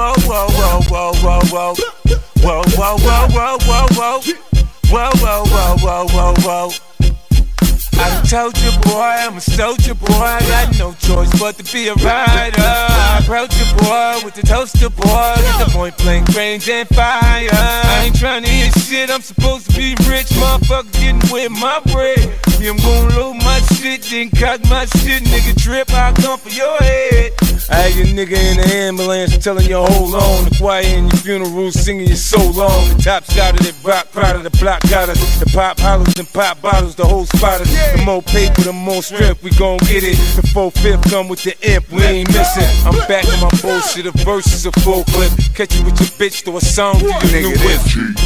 whoa, whoa, whoa, whoa, whoa, whoa. Whoa, whoa, whoa, whoa, whoa, whoa. Whoa, whoa, whoa, whoa, whoa, whoa. I done told you, boy, I'm a soldier, boy. I got no choice but to be a rider. I approach you, boy, with the toaster, boy. Get the point blank range and fire. I ain't tryna hear shit, I'm supposed to be rich. Motherfucker getting with my bread. Yeah, I'm gon' load my shit, then cock my shit. Nigga trip, I'll come for your head. I had your nigga in the ambulance telling you hold on. The choir in your funeral singing you so long. The top shot of that rock, proud of the block got us. The pop hollows and pop bottles, the whole spot us. The more paper, the more strength, we gon' get it. The 4/5 come with the imp, we ain't missing. I'm back in my bullshit, the verses a full clip. Catch you with your bitch, throw a song to your new whip.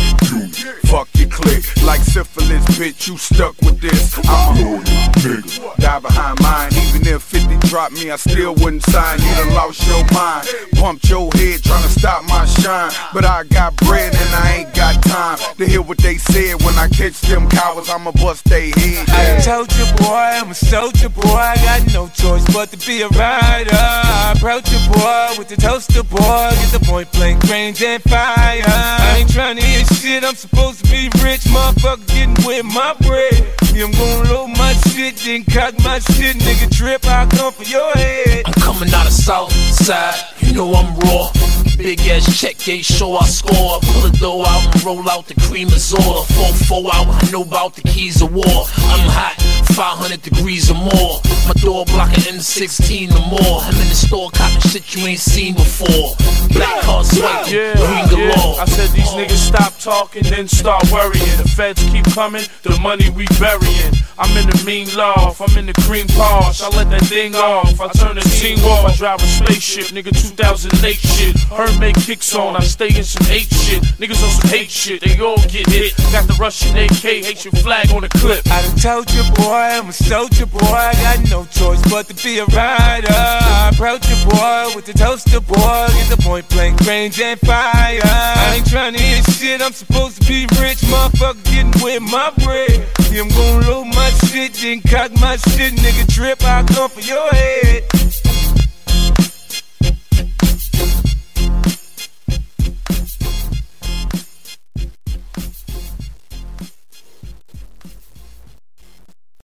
Fuck your clique, like syphilis, bitch, you stuck with this. I'm a loyal nigga, die behind mine. Even if 50 dropped me, I still wouldn't sign. You done lost your mind, pumped your head tryna stop my shine. But I got bread and I ain't got time to hear what they said. When I catch them cowards, I'ma bust they head. Yeah. I told you, boy, I'm a soldier, boy. I got no choice but to be a rider. I approach you, boy, with the toaster, boy. Get the point blank range and fire. I ain't tryna hear shit, I'm supposed to be rich. Motherfucker getting with my bread. Yeah, I'm gon' load my shit, then cock my shit. Nigga trip, I'll come for your head. I'm coming out of south side, you know I'm raw. Big ass check, ain't sure I score. Pull the dough out and roll out the cream of order. 4-4 out, I know about the keys of war. I'm hot, 500 degrees or more. My door blocking M16 or more. I'm in the store copping shit you ain't seen before. Black car swiping, green galore. I said these niggas stop talking, then start worrying. The feds keep coming, the money we burying. I'm in the mean loft, I'm in the cream Porsche. I let that thing off, I turn the team off. I drive a spaceship, nigga 2008 shit. Make kicks on, I stay in some hate shit. Niggas on some hate shit, they all get hit. Got the Russian AK, Haitian flag on the clip. I done told you, boy, I'm a soldier, boy. I got no choice but to be a rider. I approach you, boy, with the toaster, boy. Get the point blank range and fire. I ain't tryna hear shit, I'm supposed to be rich. Motherfucker getting with my bread. Yeah, I'm gon' load my shit, then cock my shit. Nigga trip, I'll come for your head.